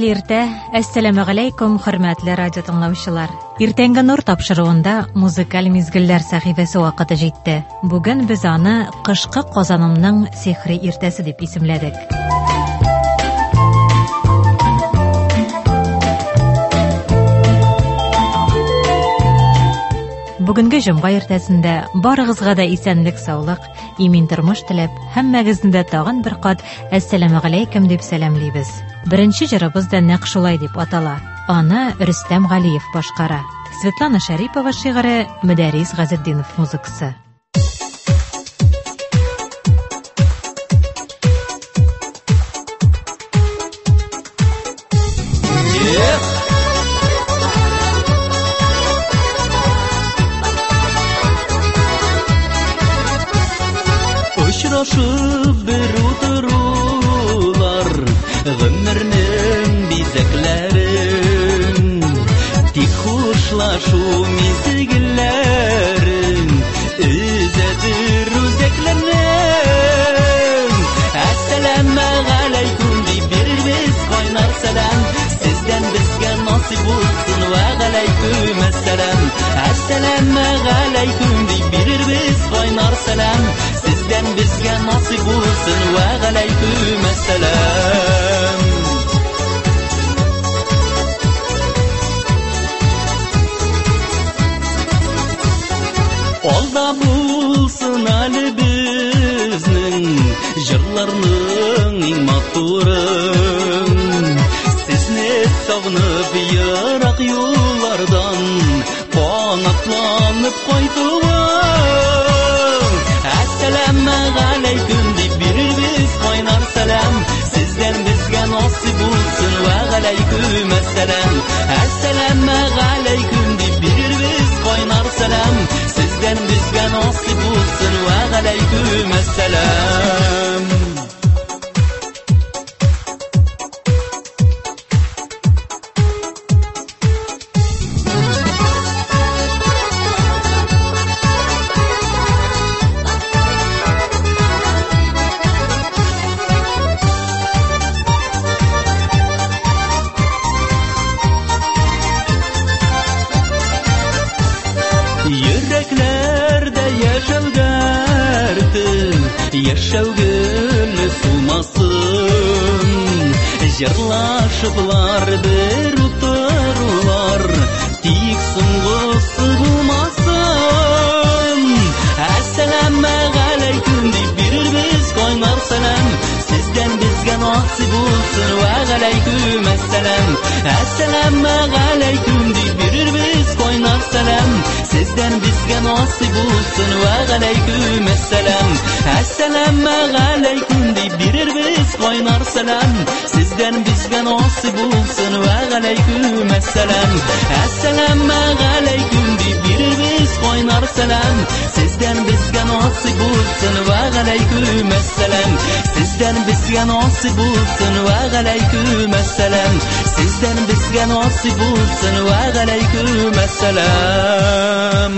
Хәерле иртә. Әссәламу алейкум, хөрмәтле радио тыңлаучылар. Иртәнге нур тапшыруында музыкаль мизгелләр сәхифәсе вакыты җитте. Бүген без аны кышкы Казанымның сихри иртәсе дип исемләдек. Бүгенге җомга иртәсендә барыгызга да исәнлек, саулык, имин тормыш теләп, һәммәгезне дә тагын бер кат әссәламу алейкум дип сәламлибез. Беренче җырыбыз да нәкъ шулай дип атала. Аны Рөстәм Галиев башкара. Светлана Шәрипова шигыре, Мөдәррис Газетдинов музыкасы. Очрашып бер утырулар, гомернең бизәкләрен, тик хушлашу мизгелләрен, үзәдер үзәкләрнең. Әссәламу алейкум дип бирбез кайнар сәлам, сездән безгә насыйп булсын ва галейкум әссәлам. Әссәламу алейкум дип бирбез кайнар сәлам, sizden bizge nasip olsun ve aleyküm esselam. Alda bulsun ali bizning jırlarning eng matурын. Sizni sog'inib yiroq yo'llardan qanatlanib qaytdim. Assalamu alaykum deb birimiz qaynar salam, sizdan bizga nasib bo'lsin va alaykum assalam. Assalamu alaykum deb birimiz qaynar salam, sizdan bizga nasib bo'lsin va alaykum assalam. Yüreklerde yaşav gülü solmasın, jırlaşıplar bir uturlar, tik sungusu bulmasın. Assalamu aleykum deb birimiz qaynar salam, sizden bizge nasip olsun ve aleykum assalam. Assalamu aleykum deb birimiz qaynar salam, sizden bizge nasip olsun ve aleyküm esselam. Assalamu aleykum deb birimiz qaynar salam, sizden bizge nasip olsun ve aleyküm esselam. Assalamu aleykum deb birimiz qaynar salam, sizden bizge nasip olsun ve aleyküm esselam. Sizden bizge nasip olsun ve aleyküm esselam. Sizden bizge nasip olsun ve aleyküm esselam.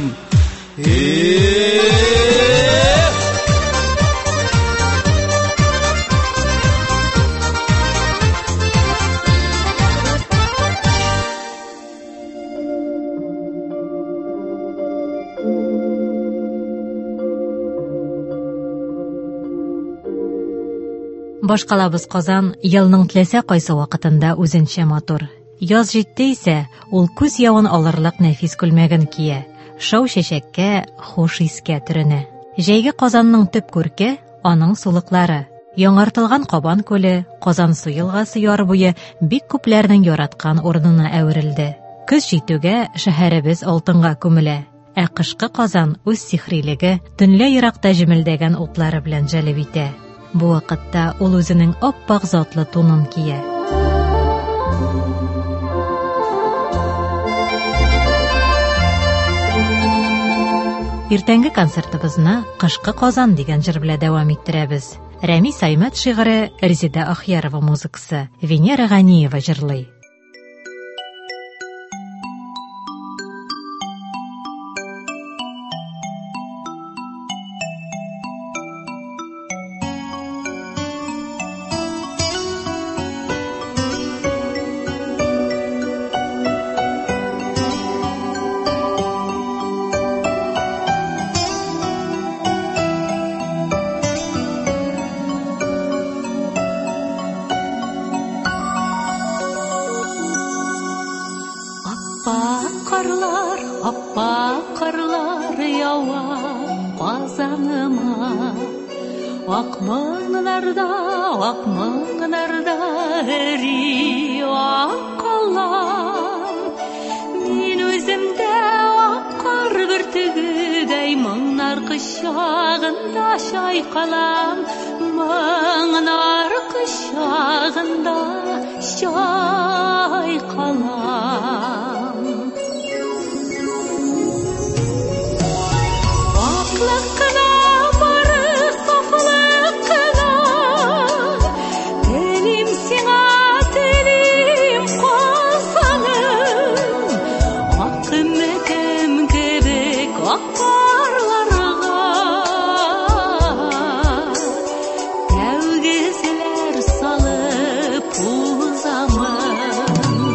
Башкалабыз Казан елның теләсә кайсы вакытында үзенчә матур. Яз җитте исә, ул күз явын алырлык нәфис күлмәген кия. Шау чәчәккә, хуш искә төренә. Җәйге Казанның төп күрке аның сулыклары. Яңартылган Кабан күле, Казан су елгасы яр буе бик күпләрнең яраткан урынына әверелде. Көз җитүгә шәһәребез алтынга күмелә. Ә кышкы Казан үз сихрилеге, төнлә еракта җимелдәгән утлары белән җәлеп итә. Бу вакытта ул үзенең ап-ак затлы тунын кия. Иртәнге концертыбызны кышкы Казан дигән җыр белән дәвам иттерәбез. Рәмис Аймәт шигыре, Резида Ахьярова музыкасы, Венера Ганиева җырлый. карлар, аппак карлар ява казаныма. Ак моңнарда эри ак калам. Мин үземдә ак кар бөртегедәй моңнар кычагында чайкалам. Моңнар кычагында чайкалам. Аклыкна бары сафлыкна, телим сиңа телим калсаным. Ак үмітім кебек ак карларга, тәүгезләр салып узамын.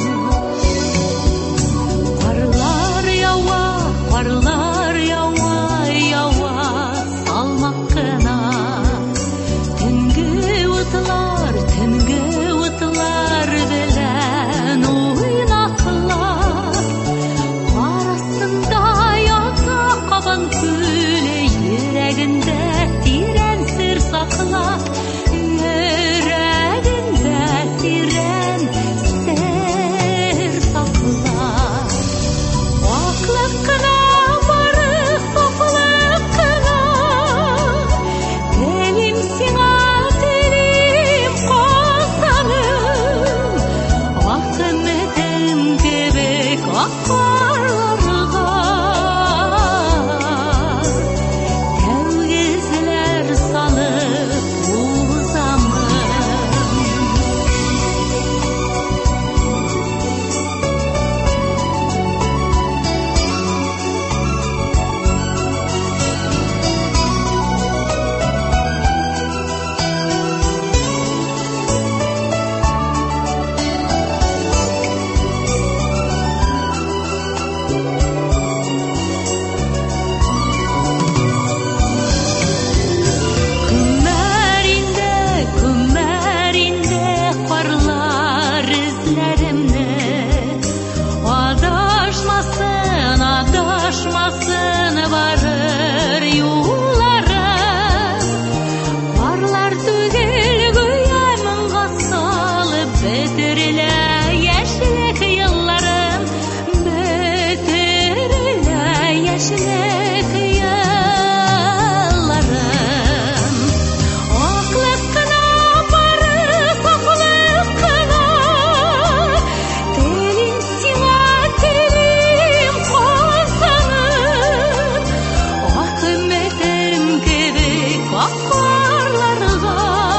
Карлар ява, ява, салмак кына. Төнге утлар белән уйнаклар. Арасында ята кабан күле, йөрәгендә тирән сер сакла. Йөрәгендә тирән сер сакла. Аклыкна бары сафлыкна, телим сиңа телим калсаным. Ак үмітім кебек ак карларга, тәүгезләр салып узамын. Күмәринде карлар эзләремне. Адашмасын барыр юлларым. Карлар түгел гүя моңга салып, бетерелә яшьлек елларым. Бетерелә яшьлек елларым. Аклыкна бары сафлыкна, телим сиңа телим калсаным. Ак үмітім кебек ак карларга,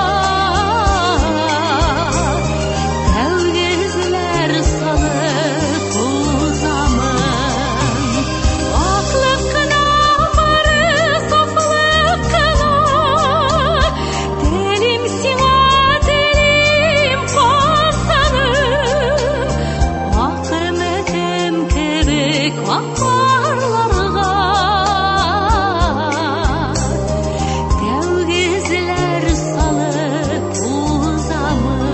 тәүгезләр салып узамын. Аклыкна бары сафлыкна, телим сиңа телим калсаным. Ак үмітім кебек ак карларга, тәүгезләр салып узамын.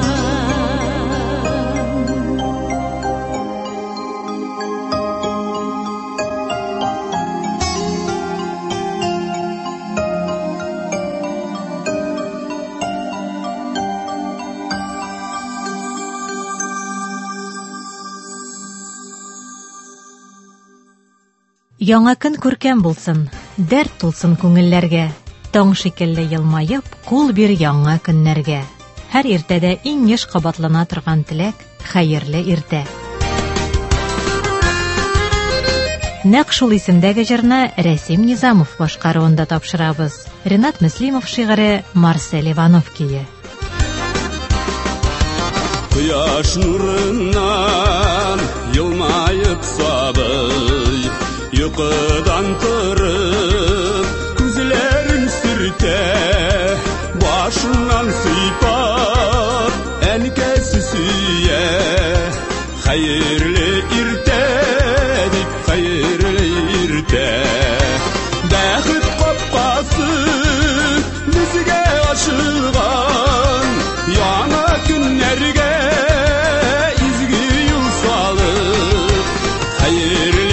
Яңа көн күркәм булсын, дәрт тулсын күңелләргә. Таң шикелле елмаеп, кул бир яңа көннәргә. Һәр иртәдә иң еш кабатлана торган теләк — хәерле иртә. Нәкъ шул исемдәге җырны Рәсим Низамов башкаруында тапшырабыз. Ренат Мөслимов шигыре, Марсель Иванов көе. Кояш нурыннан елмаеп сабый, йокыдан торып, күзләрен сөртә, башыннан сыйпап, әнкәсе сөя. Хәерле иртә дип, хәерле иртә. Бәхет капкасы безгә ачылган, яңа көннәргә изге юл салып, хәерле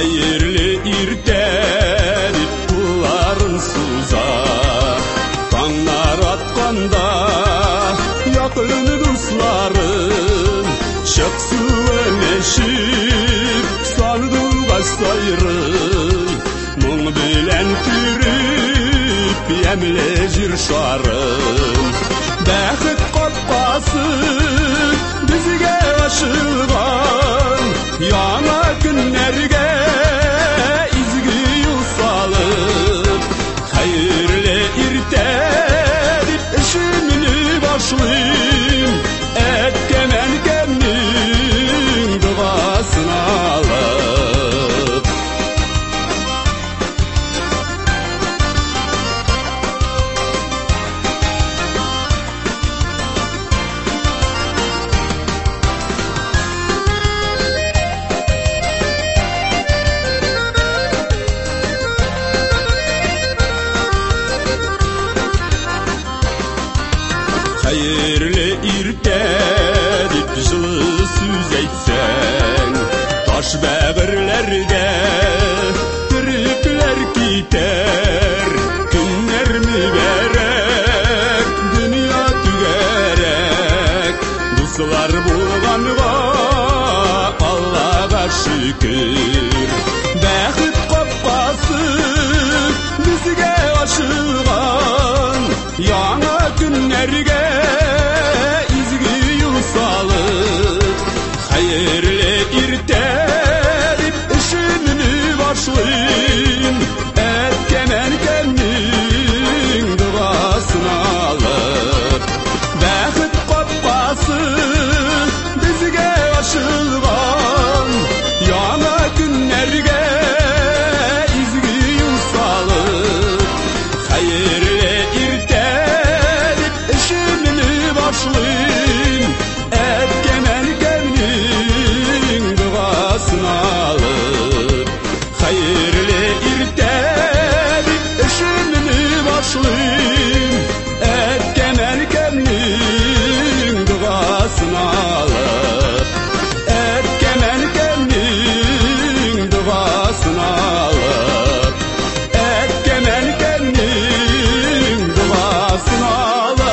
Hayırlı irte dip kulların suza. Tağlar atqanda yakın dostlarım çıksı öleşip sardığa sayrı. Mung bilen türüp yemlejir şarım. Bäxit qapqası bizge açılgan. Yana günlerge izgi yusalıp. Hayırlı irte dip işimini başlayım. Etkemen kendim duasını alıp. Hayırlı irte dip жылы сөз айтсаң, таш бәғірлерге тіріпler кетер. Күннер mübarek, dünya tügerek. Dostlar bulğanға Allah'a şükür. Бәхет қапқасы bizge açılgan. Яңа günlerge izgi yusalıp. Hayırlı irte dip işimini başlayım. Etkemen kendim duasını alıp. Bäxit qapqası bizge açılgan. Яңа günlerge izgi yusalıp. Hayırlı irte dip işimini başlayım. Etkemen kendim duasını alıp. Hayırlı irte dip işimini başlayım. Etkemen kendim duasını alıp. Etkemen kendim duasını alıp. Etkemen kendim duasını alıp.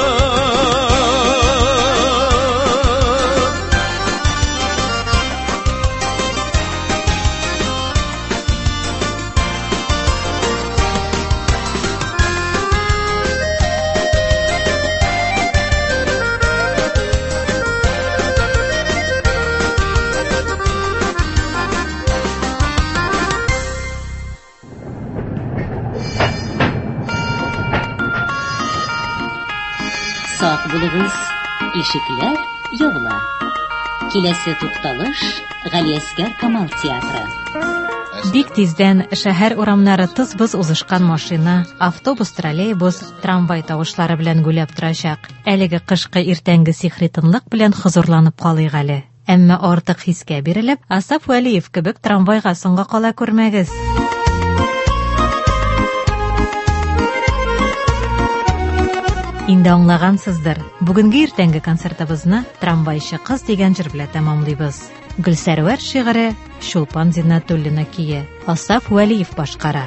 Sağ bulunuz, ишекләр яула. Киләсе тукталыш Галиәсгар Камал театры. Бик тиздән шәһәр урамнары тыз-быз узышкан машина, автобус, троллейбус, трамвай тавышлары белән гүләп торачак. Әлеге кышкы иртәнге сихри тынлык белән хозурланып калыйк әле. Әмма артык хискә бирелеп, Асаф Вәлиев кебек трамвайга соңга кала күрмәгез. Инде аңлагансыздыр. Бүгенге иртәнге концертыбызны трамвайчы кыз дигән җыр белән тәмамлыйбыз. Гөлсәрвәр шигыре, Шулпан Зиннатуллина кие, Асаф Вәлиев башкара.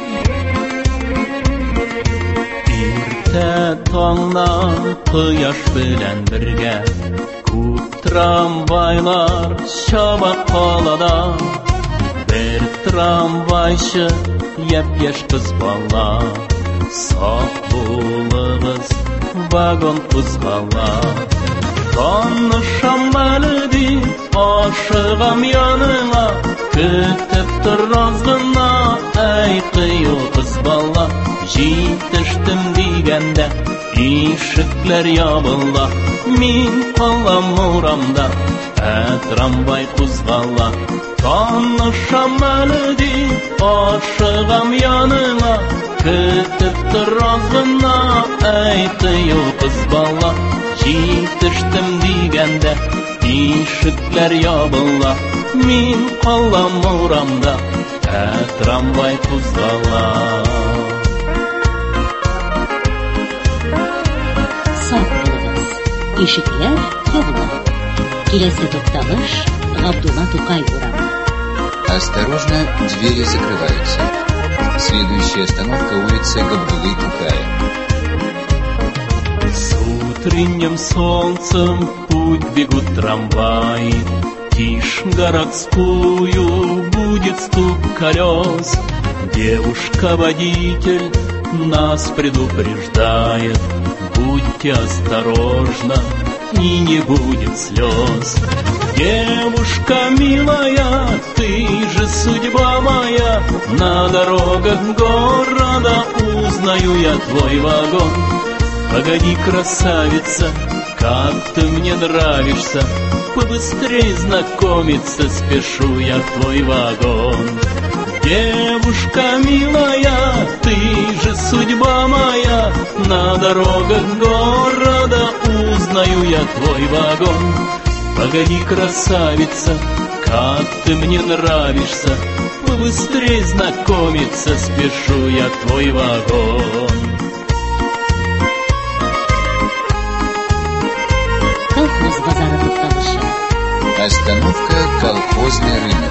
Иртә таңнан кояш белән бергә күп трамвайлар чаба калада. Бер трамвайчы япь-яшь кыз бала. Сак булыгыз, вагон кузгала. Танышам әле дип ашыгам яныңа. Көтеп торган гына әй кыю кыз бала. Җитештем дигәндә ишекләр ябыла. Мин калам урамда, трамвай кузгала. Танышам әле дип ашыгам яныңа. Көтеп торган гына әй кыю кыз бала. Җитештем дигәндә ишекләр ябыла. Мин калам урамда, трамвай кузгала. Сак булыгыз, ишекләр ябыла. Киләсе тукталыш Габдулла Тукай урамы. Осторожно, двери закрываются. Следующая остановка улица Габдулы-Тукая. С утренним солнцем путь бегут трамваи, тишь городскую будет стук колес. Девушка-водитель нас предупреждает: будьте осторожны, и не будет слез. Девушка милая, ты же судьба моя, на дорогах города узнаю я твой вагон. Погоди, красавица, как ты мне нравишься, побыстрей знакомиться спешу я в твой вагон. Девушка милая, ты же судьба моя, на дорогах города узнаю я твой вагон. Погоди, красавица, как ты мне нравишься, побыстрей знакомиться спешу я в твой вагон. Колхоз базары тукталышы. Остановка колхозный рынок.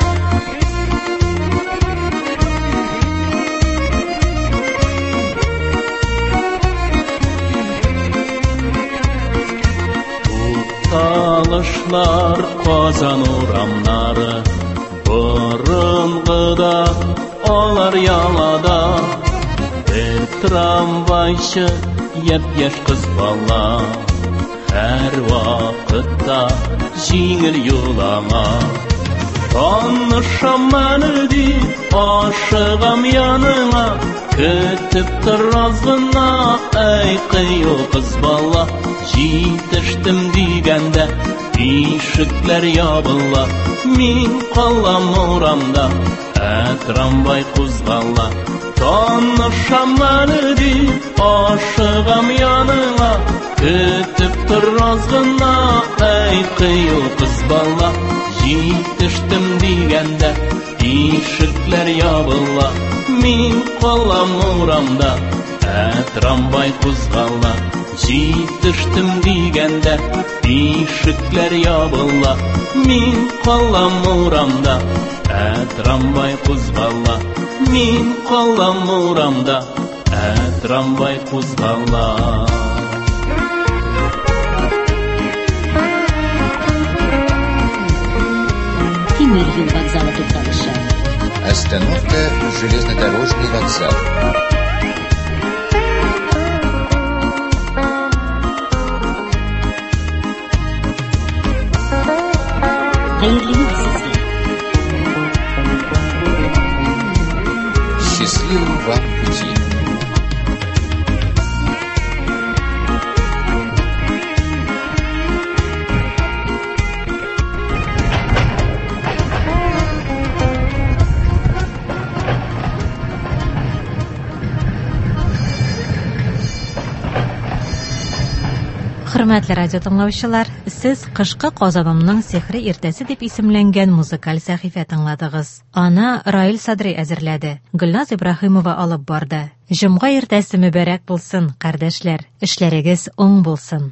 Тукталышлар Казан урамнары, бұрынғыда олар ялада. Бір трамвайшы еп-еш қыз бала, әр вақытта жеңіл юлама. Танышам мәні деп ашығам яныңа, күтіп тұр азғына әй қиыл қыз бала. Жетіштім дегенде ишіклер ябыла, мен қалам урамда трамвай қозғала. Танышам мәні деп ашығам яныңа, күтіп тұр азғына әй қиыл қыз бала. Жетіштім дегенде ишіклер ябыла, мен қалам урамда трамвай қозғала. Жетіштім дегенде ишіклер ябыла, мен қалам урамда трамвай қозғала. Мен қалам урамда трамвай қозғала. Темір юл вокзалы тукталышы. Остановка железнодорожный вокзал. Счастливого вам пути. Хөрмәтле радио тыңлаучылар, сез кышкы Казанымның сихри иртәсе дип исемләнгән музыкаль сәхифә тыңладыгыз. Аны Раил Садри әзерләде. Гөлназ Ибраһимова алып барды. Җомга иртәсе мөбарәк булсын, кардәшләр. Эшләрегез уң булсын.